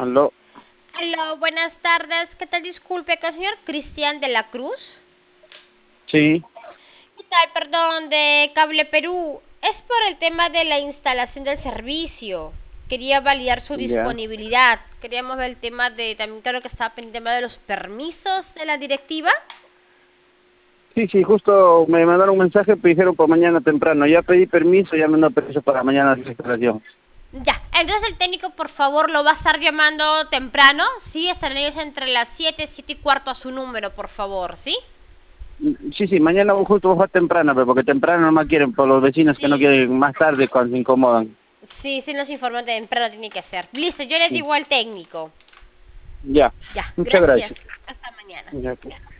Aló, Hola, buenas tardes. ¿Qué tal? Disculpe, con el señor Cristian de la Cruz. sí, ¿Qué tal? Perdón, de Cable Perú. Es por el tema de la instalación del servicio. Quería validar su ya. disponibilidad. Queríamos ver el tema de, también claro que estaba pendiente el tema de los permisos de la directiva. Sí, sí, justo me mandaron un mensaje, me dijeron por mañana temprano. Ya pedí permiso, ya me han permiso para mañana la instalación. Ya, entonces el técnico por favor lo va a estar llamando temprano. Sí, estarán ellos entre las 7, 7:15 a su número, por favor, ¿sí? Sí, sí, mañana justo voy a temprano, pero porque temprano no me quieren por los vecinos que no Sí. quieren más tarde cuando se incomodan. Sí, sí nos informan temprano, tiene que ser. Listo, yo les Sí. digo al técnico. Ya, Ya, muchas gracias. gracias. Hasta mañana. Ya, pues.